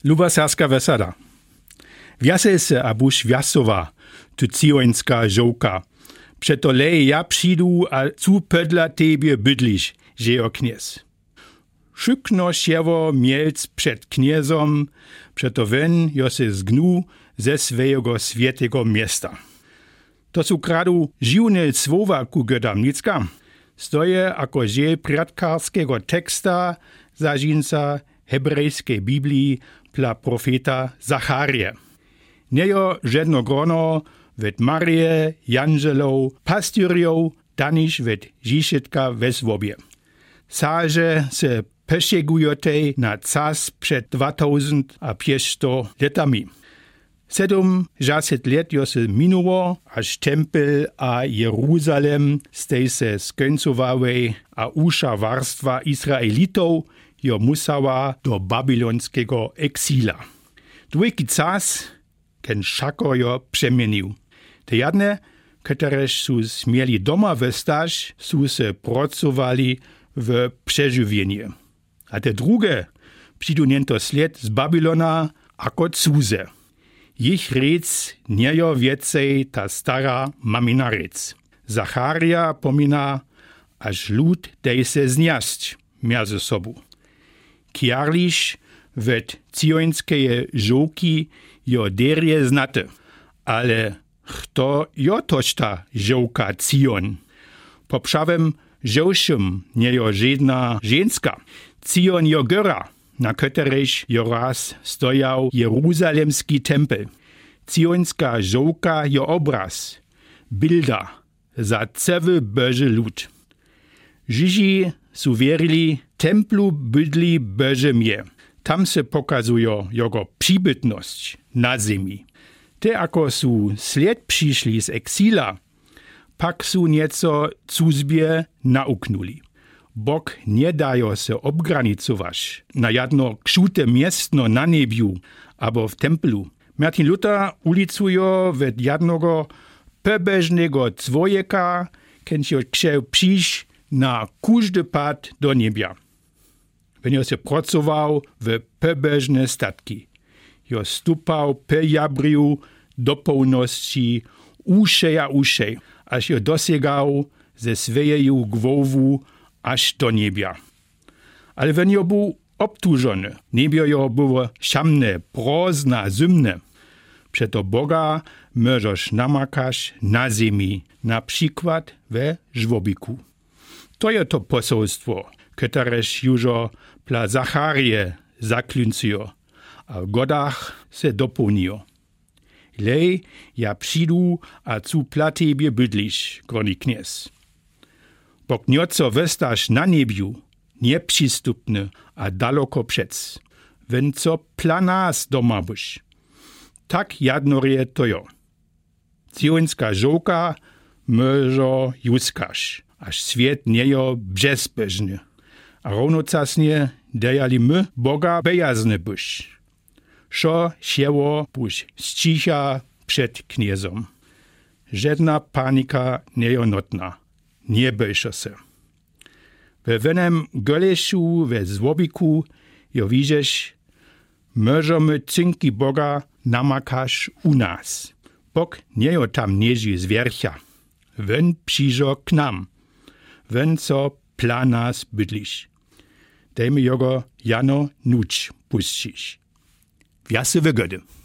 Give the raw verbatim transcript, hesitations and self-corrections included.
Luba serbska wesada. Wjasej se a buš wjasowa, tu cionska żołka. Przeto lej ja przyjdu a cu pödla tebie bydlisz, że o kniez. Szykno siewo mielc przed kniezom, przeto wen jo se zgnu ze swojego świętego miasta. To su kradu dziwne słowa ku Gödamnicka. Stoje ako že pratkarskiego teksta zažinca hebrejskiej Biblii dla profeta Zacharie. Niejo żadno grono wet Marie, Janżelow, pastyrjow, daniż wet Żiszytka we swobie. Sarze se peszegujotej na cas przed dwa tysiące pięćset letami. Sedum žaset let jo se minuło, aż tempel a Jeruzalem stej se skońcowawej, a usza warstwa Izraelitów jo musała do babylonskiego eksila. Dwójki cas, ken szako jo przemienił. Te jedne, któreż su mieli doma wystać, su se pracowali w przeżywienie. A te drugie, przyjdu niento sled z Babylona ako cuze. Ich rec niejo więcej ta stara mamina rec. Zacharia pomina, aż lud dej se zniast między sobą. Kjarlisz wet cionskeje żołki jo derje znate, ale kto jo toczta żołka Cion? Poprzawem żołszym niejo żedna żenska. Cion jo góra, na którejś jo raz stojał jeruzalemski tempel. Cionska żołka jo obraz, bilda za cały Boży lud. Żydzi su wierili, templu bydli Boże mie. Tam se pokazują jego przybytność na ziemi. Te ako su sled przyszli z eksila, pak su nieco cuzbie nauknuli. Bóg nie daje se obgranicować na jedno krzute miestno na niebiu albo w templu. Martin Luther ulicuje wet jednego pobeżnego człowieka, kencio chciał przyjść na każdy pad do niebia. Wenn se pracował w pobeżne statki, jo stupał po jabriu do pełności uszej a uszej, aż jo dosięgał ze swojej głowu aż do niebia. Ale wenn jo był obtużony, niebio jo było szamne, prozna, zimne, przeto Boga możesz namakać na ziemi, na przykład we żwobiku. To je to posolstwo, któreż już dla Zacharie zaklęcują, a w godach se dopełnią. Lej, ja przyjdu, a cu pla tebie bydlisz, groni kniez. Bok nieco westasz na niebiu, nieprzystupny, a daleko przec. Wenn co pla nas doma byś. Tak jadnorie to jo. Cionska żołka może juskasz, aż świat niejo bezbeżny. A równocasnie dejali my Boga bejazny byś. Szo sieło byś ścicha przed kniezom. Żadna panika niejonotna. Nie bejszo se. We wenem goleszu, we złobiku, jo widzisz, możemy cynki Boga namakasz u nas. Bóg nie tam nieży z wiercha. Wen przyjdzo k nam. Wen co pla nas bydlisz. Dejmy jego jano nuć puścisz. Wjasy wygody.